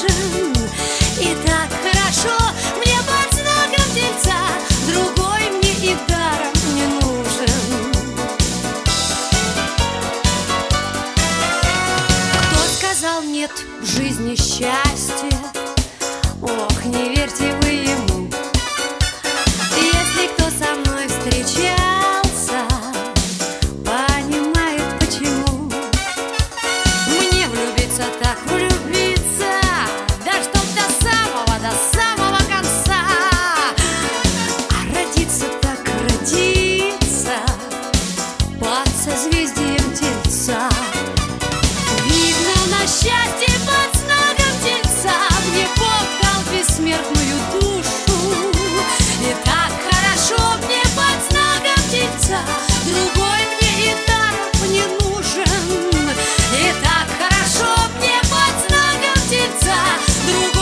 нужен. И так хорошо мне под знаком Тельца, другой мне и даром не нужен. Кто сказал нет в жизни счастья? Ох, не верьте вы ему. Если кто со мной встречался, понимает почему. Мне влюбиться так влюбиться, да чтоб до самого конца. А родиться так родиться под созвездием Тельца. Видно, на счастье под знаком Тельца мне Бог дал бессмертную душу. И так хорошо мне под знаком Тельца, другой мне и даром не нужен. И так хорошо мне под знаком Тельца, другой